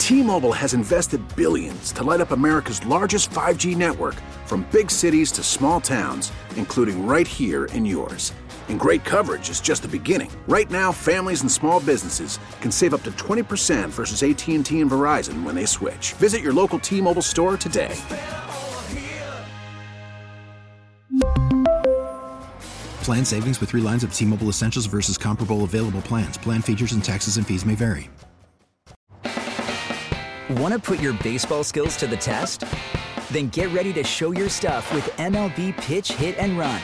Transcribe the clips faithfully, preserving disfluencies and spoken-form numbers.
T-Mobile has invested billions to light up America's largest five G network, from big cities to small towns, including right here in yours. And great coverage is just the beginning. Right now, families and small businesses can save up to twenty percent versus A T and T and Verizon when they switch. Visit your local T-Mobile store today. Plan savings with three lines of T-Mobile Essentials versus comparable available plans. Plan features and taxes and fees may vary. Want to put your baseball skills to the test? Then get ready to show your stuff with M L B Pitch, Hit, and Run,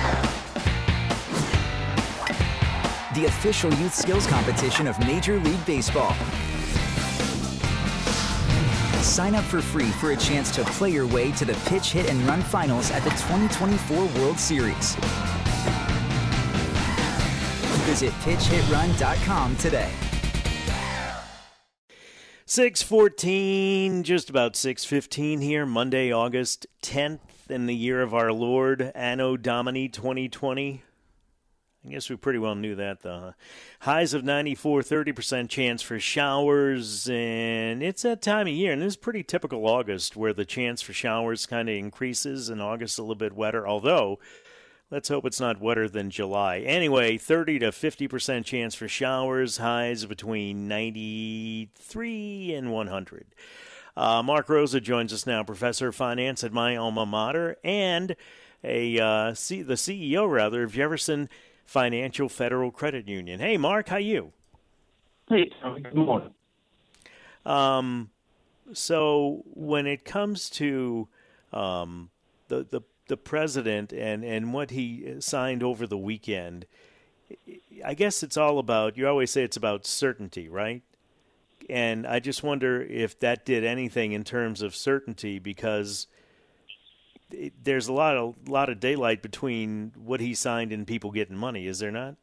the official youth skills competition of Major League Baseball. Sign up for free for a chance to play your way to the Pitch, Hit, and Run finals at the twenty twenty-four World Series. Visit pitch hit run dot com today. six fourteen, just about six fifteen here, Monday, August tenth in the year of our Lord, Anno Domini twenty twenty. I guess we pretty well knew that, though. Huh? Highs of ninety-four, thirty percent chance for showers, and it's that time of year, and this is pretty typical August, where the chance for showers kind of increases, and August a little bit wetter, although let's hope it's not wetter than July. Anyway, thirty to fifty percent chance for showers, highs between ninety-three and one hundred. Uh, Mark Rosa joins us now, professor of finance at my alma mater, and a uh, C- the C E O, rather, of Jefferson Financial Federal Credit Union. Hey, Mark, how you? Hey, Tommy, good morning. Um, so when it comes to um, the the the president and, and what he signed over the weekend, I guess it's all about, you always say it's about certainty, right? And I just wonder if that did anything in terms of certainty, because it, there's a lot of lot of daylight between what he signed and people getting money, is there not?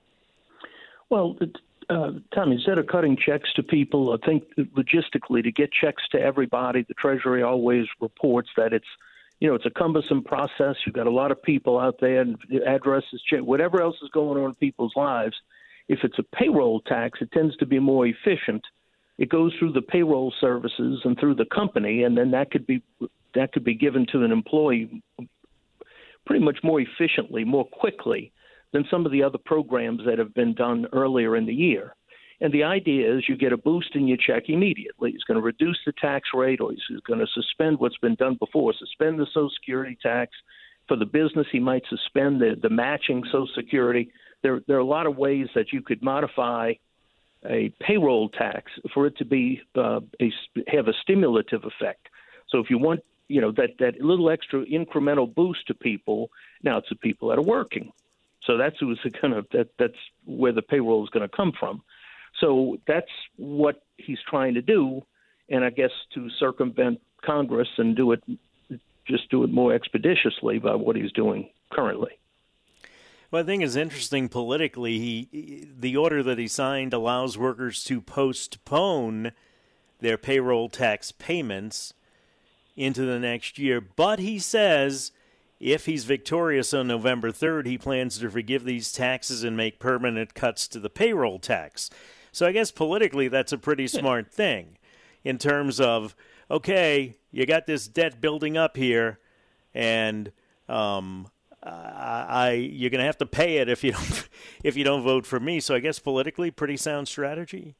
Well, uh, Tommy, instead of cutting checks to people, I think logistically to get checks to everybody, the Treasury always reports that it's, you know, it's a cumbersome process. You've got a lot of people out there, and addresses, whatever else is going on in people's lives. If it's a payroll tax, it tends to be more efficient. It goes through the payroll services and through the company, and then that could be that could be given to an employee pretty much more efficiently, more quickly than some of the other programs that have been done earlier in the year. And the idea is you get a boost in your check immediately. He's going to reduce the tax rate, or he's going to suspend what's been done before, suspend the Social Security tax. For the business, he might suspend the, the matching Social Security. There, there are a lot of ways that you could modify a payroll tax for it to be uh, a, have a stimulative effect. So if you want, you know, that, that little extra incremental boost to people, now it's the people that are working. So that's who's going to that that's where the payroll is going to come from. So that's what he's trying to do, and I guess to circumvent Congress and do it, just do it more expeditiously by what he's doing currently. Well, I think it's interesting politically. He, the order that he signed allows workers to postpone their payroll tax payments into the next year. But he says if he's victorious on November third, he plans to forgive these taxes and make permanent cuts to the payroll tax. So I guess politically that's a pretty smart thing in terms of, okay, you got this debt building up here, and um, I, I you're going to have to pay it if you don't if you don't vote for me. So I guess politically, pretty sound strategy.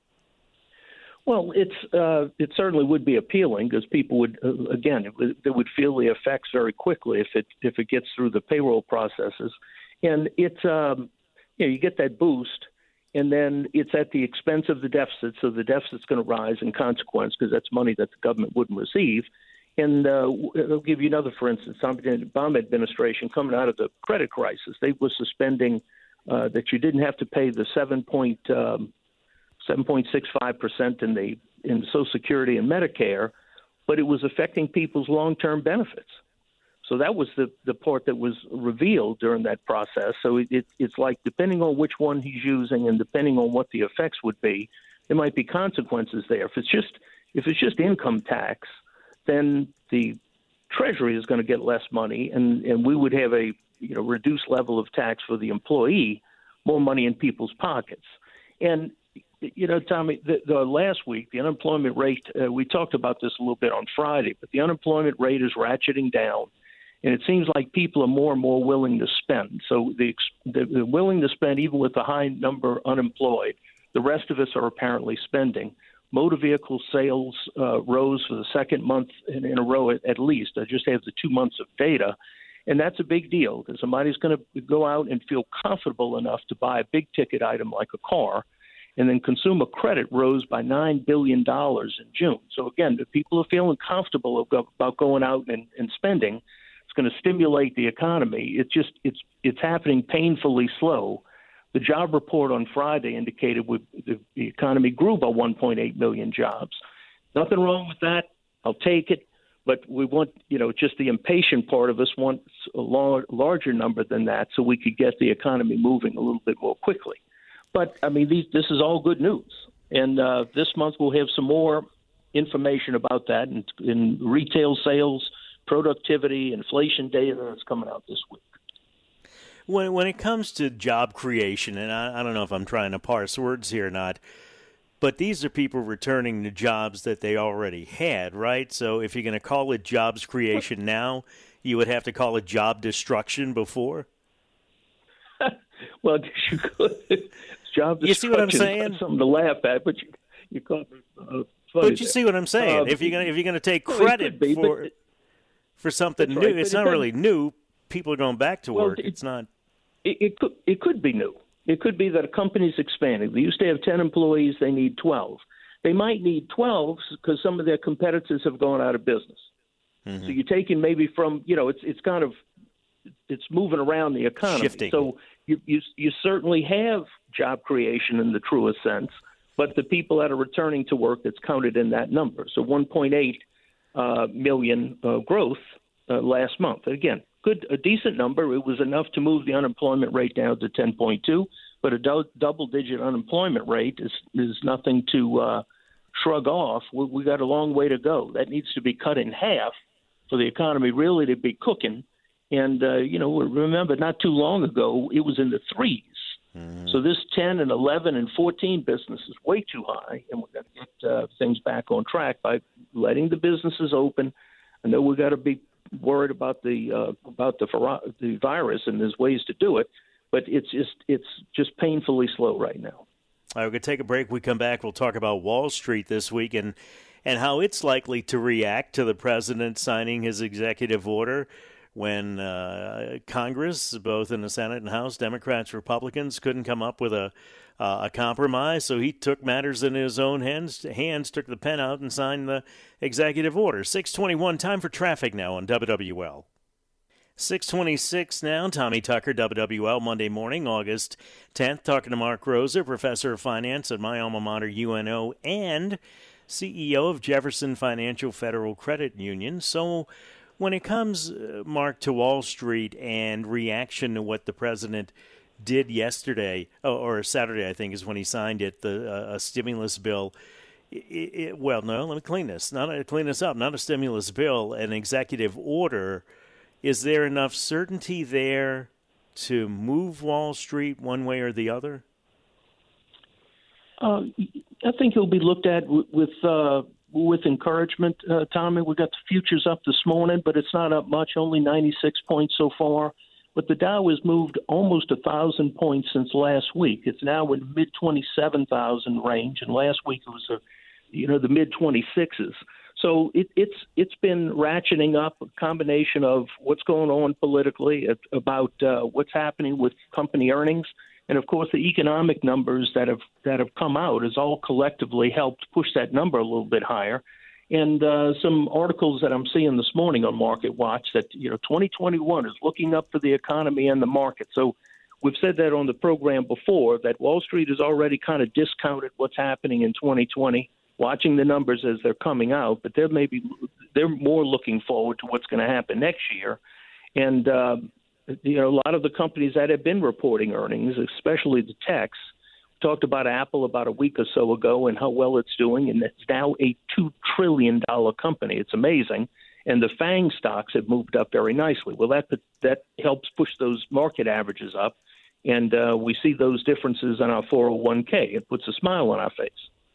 Well, it's uh, it certainly would be appealing because people would uh, again it would, they would feel the effects very quickly if it if it gets through the payroll processes, and it's um, you know you get that boost. And then it's at the expense of the deficit, so the deficit's going to rise in consequence because that's money that the government wouldn't receive. And uh, I'll give you another, for instance, the Obama administration coming out of the credit crisis, they were suspending uh, that you didn't have to pay the seven point seven point six five percent in the in Social Security and Medicare, but it was affecting people's long-term benefits. So that was the, the part that was revealed during that process. So it, it, it's like depending on which one he's using and depending on what the effects would be, there might be consequences there. If it's just if it's just income tax, then the Treasury is going to get less money, and, and we would have a you know reduced level of tax for the employee, more money in people's pockets. And you know, Tommy, the, the last week, the unemployment rate, uh, we talked about this a little bit on Friday, but the unemployment rate is ratcheting down. And it seems like people are more and more willing to spend. So the, the, the willing to spend, even with the high number unemployed, the rest of us are apparently spending. Motor vehicle sales uh, rose for the second month in, in a row at, at least. I just have the two months of data. And that's a big deal because somebody's going to go out and feel comfortable enough to buy a big-ticket item like a car. And then consumer credit rose by nine billion dollars in June. So, again, the people are feeling comfortable about going out and, and spending. It's going to stimulate the economy. It's just it's it's happening painfully slow. The job report on Friday indicated we, the, the economy grew by one point eight million jobs. Nothing wrong with that. I'll take it. But we want, you know, just the impatient part of us wants a lar- larger number than that so we could get the economy moving a little bit more quickly. But, I mean, these, this is all good news. And uh, this month we'll have some more information about that in, in retail sales, productivity, inflation data that's coming out this week. When when it comes to job creation, and I, I don't know if I'm trying to parse words here or not, but these are people returning to jobs that they already had, right? So if you're going to call it jobs creation now, you would have to call it job destruction before? Well, you could. Job destruction. You see what I'm saying? Is something to laugh at, but you, you call it uh, funny. But you there. See what I'm saying? Uh, if you're going if you're going to take well, credit be, for it, for something new, right, it's it not really new. People are going back to well, work. It, it's not. It, it could it could be new. It could be that a company's expanding. They used to have ten employees. They need twelve. They might need twelve because some of their competitors have gone out of business. Mm-hmm. So you're taking maybe from, you know, it's it's kind of, it's moving around the economy. Shifting. So you, you you certainly have job creation in the truest sense, but the people that are returning to work, that's counted in that number. So one point eight uh, million uh, growth uh, last month. Again, good, a decent number. It was enough to move the unemployment rate down to ten point two, but a do- double-digit unemployment rate is is nothing to uh, shrug off. We, we got a long way to go. That needs to be cut in half for the economy really to be cooking. And, uh, you know, remember, not too long ago, it was in the threes. Mm-hmm. So this ten and eleven and fourteen business is way too high, and we're going to get uh, things back on track by letting the businesses open. I know we've got to be worried about the uh, about the, the virus, and there's ways to do it, but it's just it's just painfully slow right now. All right, we're going to take a break. We come back, we'll talk about Wall Street this week and, and how it's likely to react to the president signing his executive order when uh, Congress, both in the Senate and House, Democrats, Republicans, couldn't come up with a uh, a compromise. So he took matters in his own hands, hands, took the pen out and signed the executive order. six twenty-one, time for traffic now on W W L. six twenty-six now, Tommy Tucker, W W L, Monday morning, August tenth, talking to Mark Rosa, professor of finance at my alma mater, U N O, and C E O of Jefferson Financial Federal Credit Union. So when it comes, uh, Mark, to Wall Street and reaction to what the president did yesterday, or Saturday, I think, is when he signed it, the uh, a stimulus bill. It, it, well, no, let me clean this. Not a, clean this up. Not a stimulus bill, an executive order. Is there enough certainty there to move Wall Street one way or the other? Uh, I think he'll be looked at w- with uh, with encouragement, uh, Tommy. We got the futures up this morning, but it's not up much, only ninety-six points so far. But the Dow has moved almost one thousand points since last week. It's now in mid twenty-seven thousand range, and last week it was, a, you know, the mid twenty-sixes. So it, it's it's been ratcheting up, a combination of what's going on politically, about uh, what's happening with company earnings, and of course the economic numbers that have that have come out has all collectively helped push that number a little bit higher. And uh, some articles that I'm seeing this morning on Market Watch that, you know, twenty twenty-one is looking up for the economy and the market. So we've said that on the program before, that Wall Street has already kind of discounted what's happening in twenty twenty, watching the numbers as they're coming out, but they're maybe they're more looking forward to what's going to happen next year. And uh, you know, a lot of the companies that have been reporting earnings, especially the techs, talked about Apple about a week or so ago and how well it's doing, and it's now a two trillion dollars company. It's amazing. And the FANG stocks have moved up very nicely. Well, that that helps push those market averages up. And uh, we see those differences in our four oh one k. It puts a smile on our face.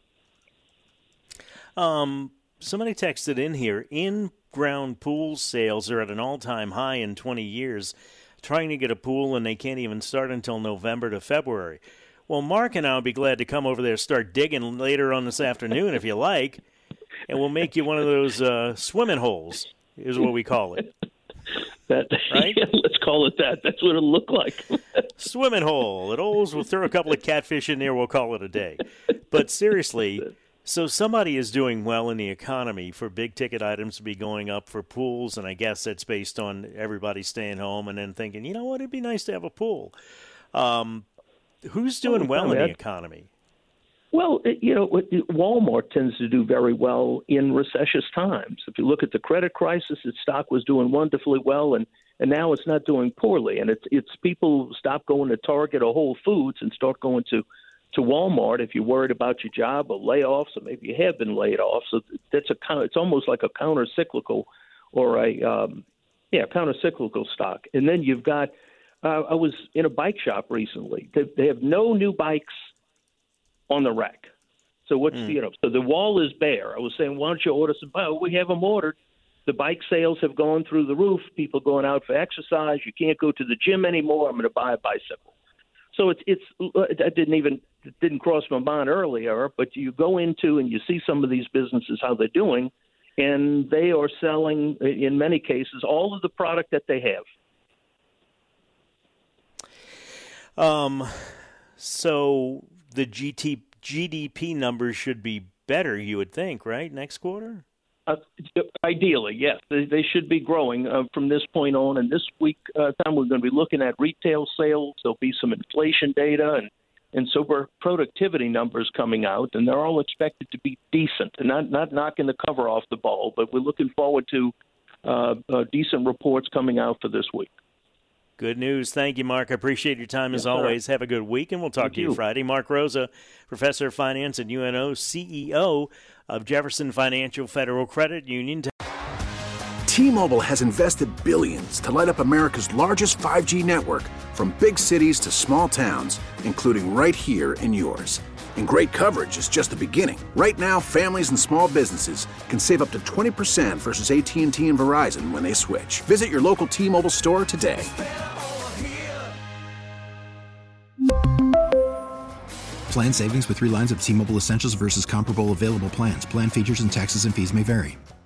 Um, somebody texted in here, in-ground pool sales are at an all-time high in twenty years. Trying to get a pool, and they can't even start until November to February. Well, Mark and I will be glad to come over there, start digging later on this afternoon if you like, and we'll make you one of those uh, swimming holes, is what we call it. That, right? Yeah, let's call it that. That's what it'll look like. Swimming hole. At Oles, we'll throw a couple of catfish in there. We'll call it a day. But seriously, so somebody is doing well in the economy for big-ticket items to be going up for pools, and I guess that's based on everybody staying home and then thinking, you know what, it'd be nice to have a pool. Um, who's doing well in the economy? Well, you know, Walmart tends to do very well in recessious times. If you look at the credit crisis, its stock was doing wonderfully well, and, and now it's not doing poorly. And it's it's people stop going to Target or Whole Foods and start going to, to Walmart if you're worried about your job or layoffs, or maybe you have been laid off. So that's a it's almost like a counter-cyclical or a um, yeah counter-cyclical stock. And then you've got uh, I was in a bike shop recently. They, they have no new bikes on the rack. So what's mm. you know? So the wall is bare. I was saying, why don't you order some? Oh, we have them ordered. The bike sales have gone through the roof. People going out for exercise. You can't go to the gym anymore. I'm going to buy a bicycle. So it's it's that didn't even it didn't cross my mind earlier. But you go into and you see some of these businesses how they're doing, and they are selling in many cases all of the product that they have. Um. So. The G T, G D P numbers should be better, you would think, right, next quarter? Uh, ideally, yes. They, they should be growing uh, from this point on. And this week, uh, time we're going to be looking at retail sales. There'll be some inflation data and, and sober productivity numbers coming out, and they're all expected to be decent and not, not knocking the cover off the ball. But we're looking forward to uh, uh, decent reports coming out for this week. Good news. Thank you, Mark. I appreciate your time as yes, always. Have a good week, and we'll talk Thank to you, you Friday. Mark Rosa, Professor of Finance at U N O, C E O of Jefferson Financial Federal Credit Union. T-Mobile has invested billions to light up America's largest five G network, from big cities to small towns, including right here in yours. And great coverage is just the beginning. Right now, families and small businesses can save up to twenty percent versus A T and T and Verizon when they switch. Visit your local T-Mobile store today. Plan savings with three lines of T-Mobile Essentials versus comparable available plans. Plan features and taxes and fees may vary.